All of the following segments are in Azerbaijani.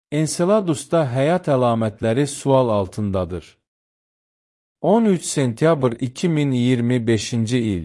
Enceladus'ta həyat əlamətləri sual altındadır. 13 sentyabr 2025-ci il.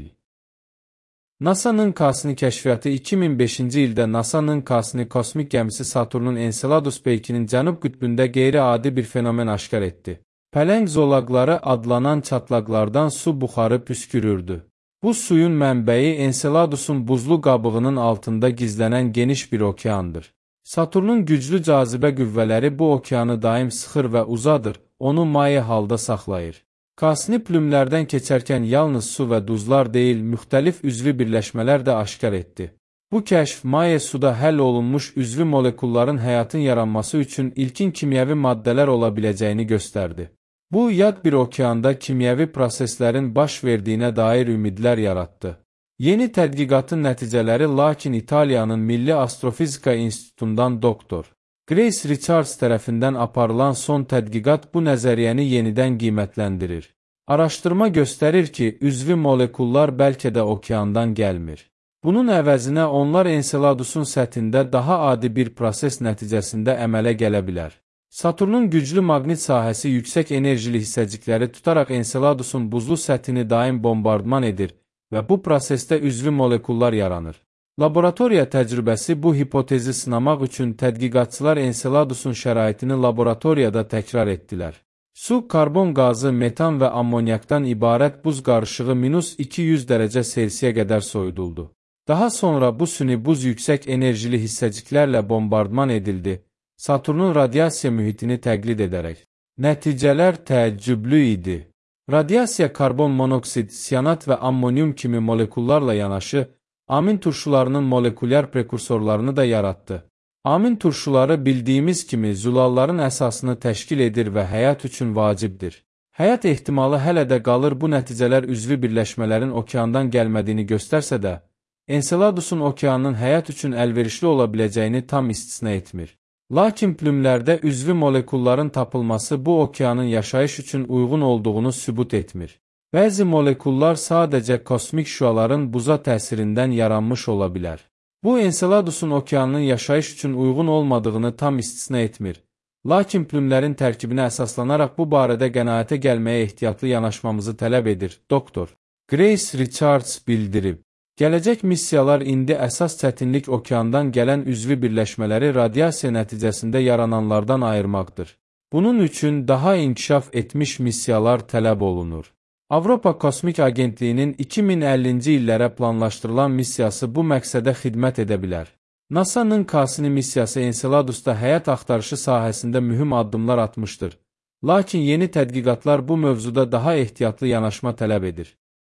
NASA-nın Cassini kəşfiyyatı 2005-ci ildə NASA-nın Cassini kosmik gəmisi Saturnun Enceladus peykinin cənub qütbündə qeyri-adi bir fenomen aşkar etdi. Pələng zolaqları adlanan çatlaqlardan su buxarı püskürürdü. Bu suyun mənbəyi Enceladusun buzlu qabığının altında gizlənən geniş bir okeandır. Saturnun güclü cazibə qüvvələri bu okeanı daim sıxır və uzadır, onu maye halda saxlayır. Cassini plümlərdən keçərkən yalnız su və duzlar deyil, müxtəlif üzvü birləşmələr də aşkar etdi. Bu kəşf maye suda həll olunmuş üzvü molekulların həyatın yaranması üçün ilkin kimyəvi maddələr ola biləcəyini göstərdi. Bu, yad bir okeanda kimyəvi proseslərin baş verdiyinə dair ümidlər yaratdı. Yeni tədqiqatın nəticələri lakin İtaliyanın Milli Astrofizika İnstitutundan doktor Grace Richards tərəfindən aparılan son tədqiqat bu nəzəriyyəni yenidən qiymətləndirir. Araşdırma göstərir ki, üzvü molekullar bəlkə də okeandan gəlmir. Bunun əvəzinə onlar Enceladusun səthində daha adi bir proses nəticəsində əmələ gələ bilər. Saturnun güclü maqnit sahəsi yüksək enerjili hissəcikləri tutaraq Enceladusun buzlu səthini daim bombardman edir və bu prosesdə üzvü molekullar yaranır. Laboratoriya təcrübəsi bu hipotezi sınamaq üçün tədqiqatçılar Enceladusun şəraitini laboratoriyada təkrar etdilər. Su, karbon qazı, metan və ammonyakdan ibarət buz qarışığı -200 dərəcə Selsiyə qədər soyuduldu. Daha sonra bu süni buz yüksək enerjili hissəciklərlə bombardman edildi, Saturnun radiasiya mühitini təqlid edərək. Nəticələr təəccüblü idi. Radiasiya karbon monoksid, siyanat və ammonium kimi molekullarla yanaşı, amin turşularının molekulyar prekursorlarını da yaratdı. Amin turşuları bildiyimiz kimi zülalların əsasını təşkil edir və həyat üçün vacibdir. Həyat ehtimalı hələ də qalır, bu nəticələr üzvü birləşmələrin okeandan gəlmədiyini göstərsə də, Enceladusun okeanın həyat üçün əlverişli ola biləcəyini tam istisna etmir. Lakin plümlərdə üzvü molekulların tapılması bu okeanın yaşayış üçün uyğun olduğunu sübut etmir. Bəzi molekullar sadəcə kosmik şüaların buza təsirindən yaranmış ola bilər. Bu, Enceladusun okeanının yaşayış üçün uyğun olmadığını tam istisna etmir. Lakin plümlərin tərkibinə əsaslanaraq bu barədə qənaətə gəlməyə ehtiyatlı yanaşmamızı tələb edir, doktor Grace Richards bildirib. Gələcək missiyalar indi əsas çətinlik okeandan gələn üzvü birləşmələri radiasiya nəticəsində yarananlardan ayırmaqdır. Bunun üçün daha inkişaf etmiş missiyalar tələb olunur. Avropa Kosmik Agentliyinin 2050-ci illərə planlaşdırılan missiyası bu məqsədə xidmət edə bilər. NASA-nın Cassini missiyası Enceladus'ta həyat axtarışı sahəsində mühüm addımlar atmışdır. Lakin yeni tədqiqatlar bu mövzuda daha ehtiyatlı yanaşma tələb edir.